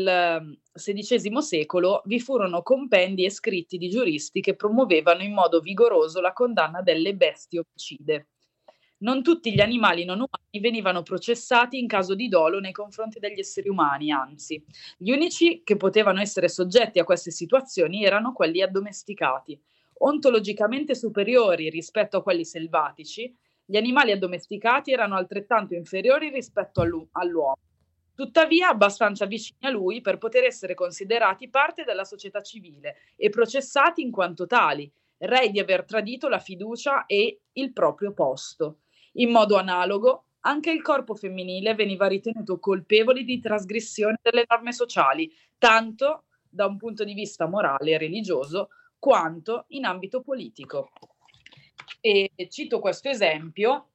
il sedicesimo secolo vi furono compendi e scritti di giuristi che promuovevano in modo vigoroso la condanna delle bestie omicide. Non tutti gli animali non umani venivano processati in caso di dolo nei confronti degli esseri umani, anzi, gli unici che potevano essere soggetti a queste situazioni erano quelli addomesticati. Ontologicamente superiori rispetto a quelli selvatici, gli animali addomesticati erano altrettanto inferiori rispetto all'u- all'uomo, tuttavia abbastanza vicini a lui per poter essere considerati parte della società civile e processati in quanto tali, rei di aver tradito la fiducia e il proprio posto. In modo analogo, anche il corpo femminile veniva ritenuto colpevole di trasgressione delle norme sociali, tanto da un punto di vista morale e religioso, quanto in ambito politico. E cito questo esempio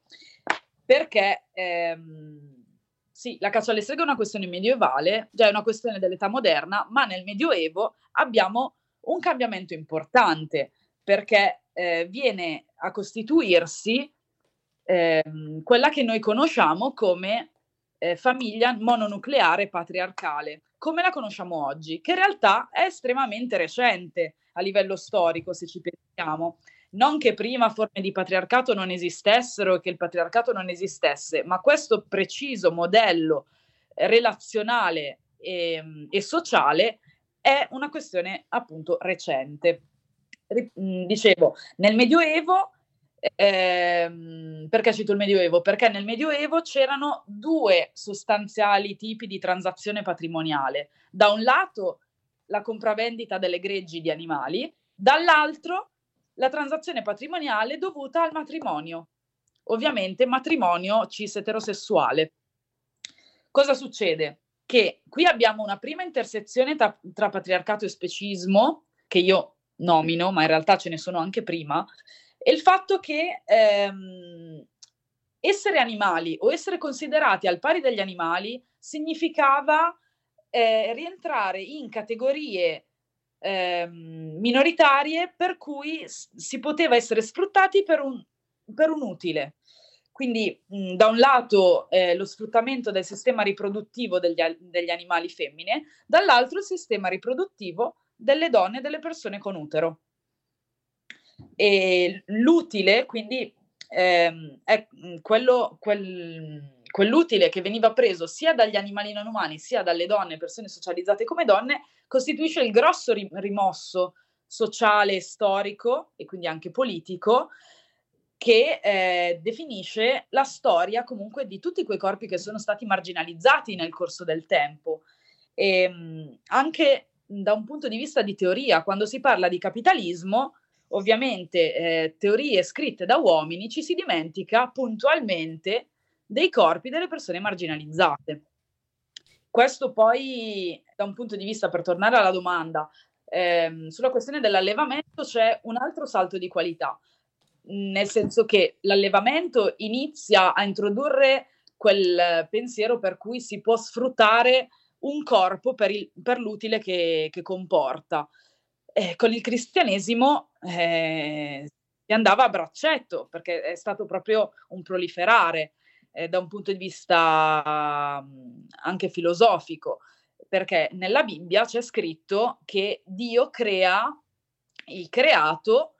perché ehm, sì, la caccia alle streghe è una questione medievale, già è una questione dell'età moderna, ma nel Medioevo abbiamo un cambiamento importante perché eh, viene a costituirsi ehm, quella che noi conosciamo come eh, famiglia mononucleare patriarcale. come la conosciamo oggi, che in realtà è estremamente recente a livello storico, se ci pensiamo. Non che prima forme di patriarcato non esistessero e che il patriarcato non esistesse, ma questo preciso modello relazionale e, e sociale è una questione appunto recente. Dicevo, nel Medioevo, ehm, perché cito il Medioevo? Perché nel Medioevo c'erano due sostanziali tipi di transazione patrimoniale. Da un lato la compravendita delle greggi di animali, dall'altro la transazione patrimoniale dovuta al matrimonio. Ovviamente matrimonio cis eterosessuale. Cosa succede? Che qui abbiamo una prima intersezione tra, tra patriarcato e specismo, che io nomino, ma in realtà ce ne sono anche prima, e il fatto che ehm, essere animali o essere considerati al pari degli animali significava eh, rientrare in categorie ehm, minoritarie per cui s- si poteva essere sfruttati per un, per un utile. Quindi mh, da un lato eh, lo sfruttamento del sistema riproduttivo degli, degli animali femmine, dall'altro il sistema riproduttivo delle donne e delle persone con utero. E l'utile, quindi, ehm, è quello, quel, quell'utile che veniva preso sia dagli animali non umani sia dalle donne, persone socializzate come donne, costituisce il grosso ri- rimosso sociale, storico e quindi anche politico che eh, definisce la storia comunque di tutti quei corpi che sono stati marginalizzati nel corso del tempo. E, mh, anche da un punto di vista di teoria, quando si parla di capitalismo, ovviamente eh, teorie scritte da uomini, ci si dimentica puntualmente dei corpi delle persone marginalizzate. Questo poi, da un punto di vista, per tornare alla domanda, ehm, sulla questione dell'allevamento c'è un altro salto di qualità, nel senso che l'allevamento inizia a introdurre quel pensiero per cui si può sfruttare un corpo per, il, per l'utile che, che comporta. Eh, con il cristianesimo eh, si andava a braccetto, perché è stato proprio un proliferare eh, da un punto di vista um, anche filosofico, perché nella Bibbia c'è scritto che Dio crea il creato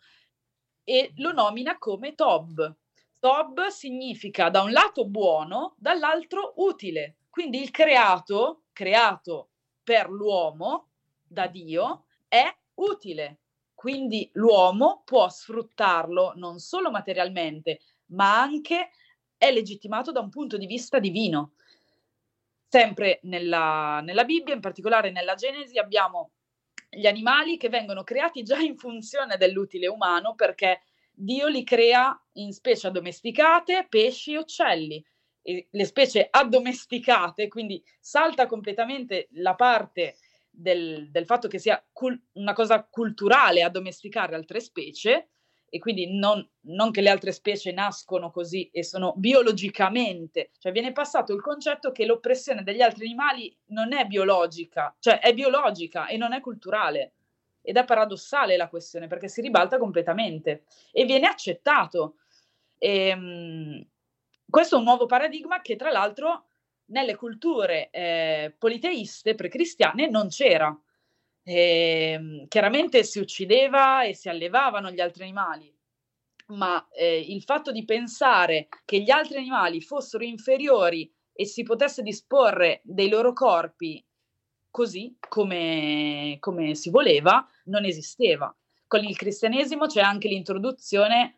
e lo nomina come Tob. Tob significa da un lato buono, dall'altro utile. Quindi il creato, creato per l'uomo da Dio, è utile. Quindi l'uomo può sfruttarlo non solo materialmente, ma anche è legittimato da un punto di vista divino. Sempre nella, nella Bibbia, in particolare nella Genesi, abbiamo gli animali che vengono creati già in funzione dell'utile umano, perché Dio li crea in specie addomesticate, pesci e uccelli. E le specie addomesticate, quindi salta completamente la parte del, del fatto che sia cul- una cosa culturale addomesticare altre specie, e quindi non, non che le altre specie nascono così e sono biologicamente, cioè viene passato il concetto che l'oppressione degli altri animali non è biologica, cioè è biologica e non è culturale. Ed è paradossale la questione, perché si ribalta completamente e viene accettato. E, mh, questo è un nuovo paradigma che tra l'altro nelle culture eh, politeiste precristiane non c'era. E, chiaramente si uccideva e si allevavano gli altri animali, ma eh, il fatto di pensare che gli altri animali fossero inferiori e si potesse disporre dei loro corpi così come, come si voleva non esisteva. Con il cristianesimo c'è anche l'introduzione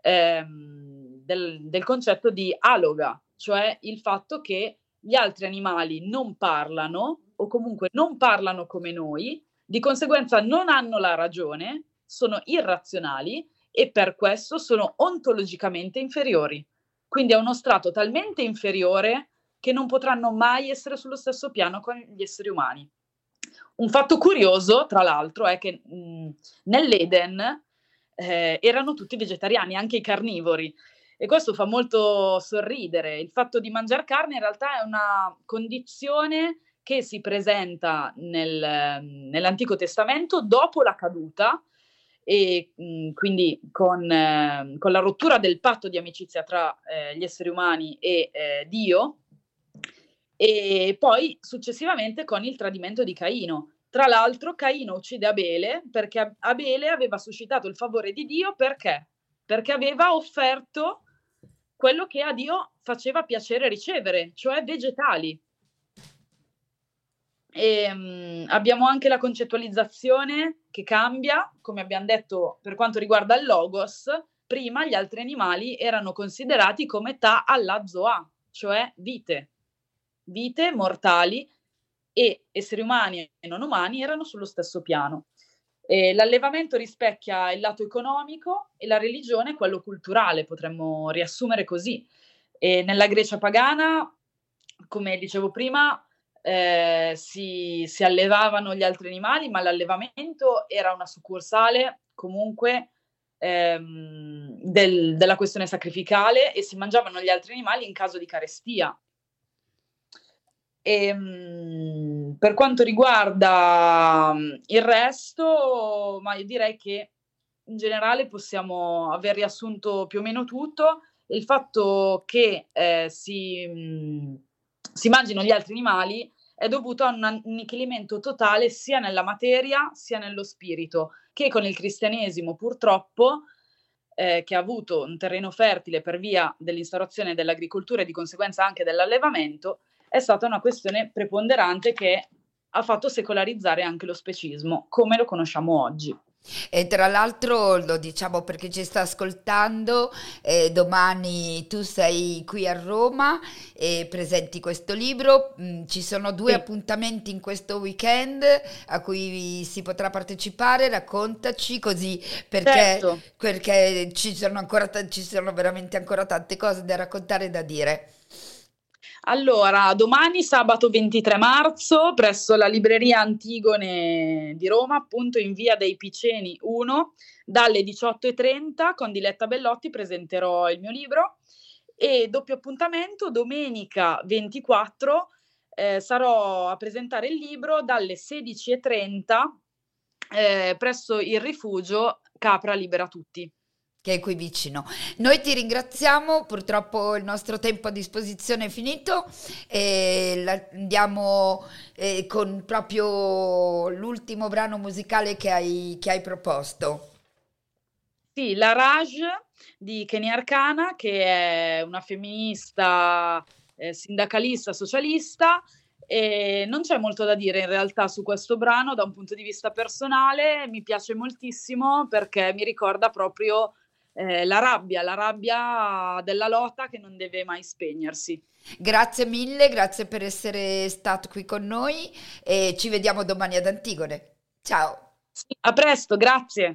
ehm, del, del concetto di aloga, cioè il fatto che gli altri animali non parlano o comunque non parlano come noi, di conseguenza non hanno la ragione, sono irrazionali e per questo sono ontologicamente inferiori. Quindi è uno strato talmente inferiore che non potranno mai essere sullo stesso piano con gli esseri umani. Un fatto curioso, tra l'altro, è che mh, nell'Eden eh, erano tutti vegetariani, anche i carnivori. E questo fa molto sorridere. Il fatto di mangiare carne in realtà è una condizione che si presenta nel, nell'Antico Testamento dopo la caduta e mh, quindi con, eh, con la rottura del patto di amicizia tra eh, gli esseri umani e eh, Dio. e poi successivamente con il tradimento di Caino. Tra l'altro Caino uccide Abele perché Abele aveva suscitato il favore di Dio perché? Perché aveva offerto quello che a Dio faceva piacere ricevere, cioè vegetali. E, um, abbiamo anche la concettualizzazione che cambia, come abbiamo detto per quanto riguarda il logos. Prima gli altri animali erano considerati come ta alla zoa, cioè vite, vite mortali, e esseri umani e non umani erano sullo stesso piano. E l'allevamento rispecchia il lato economico e la religione quello culturale, potremmo riassumere così. E nella Grecia pagana, come dicevo prima, Eh, si, si allevavano gli altri animali, ma l'allevamento era una succursale comunque ehm, del, della questione sacrificale, e si mangiavano gli altri animali in caso di carestia. E, mh, per quanto riguarda il resto, ma io direi che in generale possiamo aver riassunto più o meno tutto. Il fatto che eh, si... Mh, si mangino gli altri animali è dovuto a un annichilimento totale sia nella materia sia nello spirito, che con il cristianesimo purtroppo, eh, che ha avuto un terreno fertile per via dell'instaurazione dell'agricoltura e di conseguenza anche dell'allevamento, è stata una questione preponderante che ha fatto secolarizzare anche lo specismo come lo conosciamo oggi. E tra l'altro lo diciamo perché ci sta ascoltando, eh, domani tu sei qui a Roma e presenti questo libro. Mm, ci sono due Sì. appuntamenti in questo weekend a cui si potrà partecipare, raccontaci così, perché, Certo. perché ci sono ancora ta- ci sono veramente ancora tante cose da raccontare e da dire. Allora, domani sabato ventitré marzo presso la libreria Antigone di Roma, appunto in via dei Piceni uno, dalle diciotto e trenta con Diletta Bellotti presenterò il mio libro, e doppio appuntamento domenica ventiquattro eh, sarò a presentare il libro dalle sedici e trenta eh, presso il rifugio Capra Libera Tutti. Che è qui vicino. Noi ti ringraziamo, purtroppo il nostro tempo a disposizione è finito e la- andiamo eh, con proprio l'ultimo brano musicale che hai, che hai proposto. Sì, la Raj di Keni Arcana, che è una femminista, eh, sindacalista, socialista, e non c'è molto da dire in realtà su questo brano da un punto di vista personale. Mi piace moltissimo perché mi ricorda proprio eh, la rabbia, la rabbia della lotta che non deve mai spegnersi. Grazie mille, grazie per essere stato qui con noi e ci vediamo domani ad Antigone. Ciao! Sì, a presto, grazie.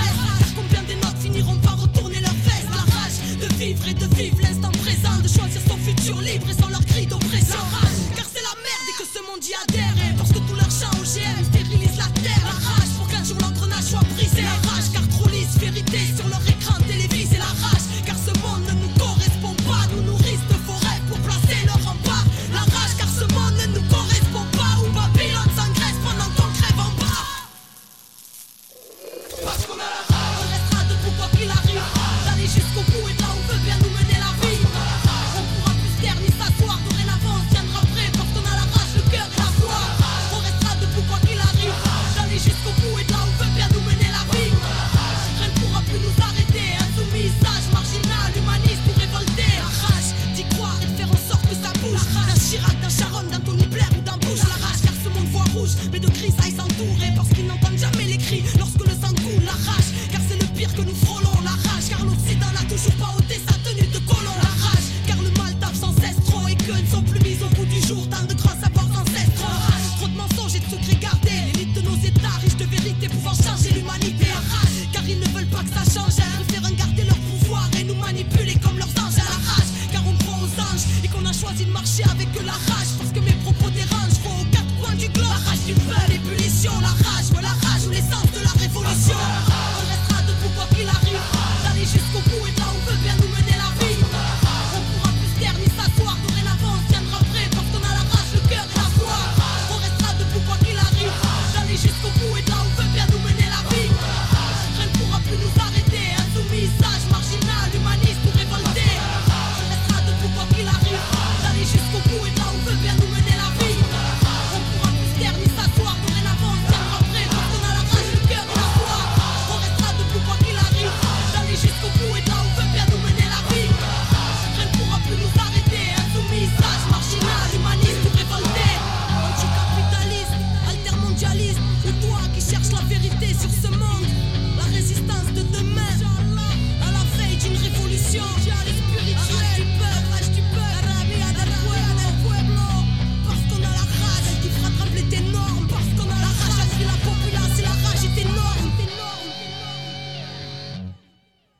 Vivre et de vivre l'instant présent, de choisir son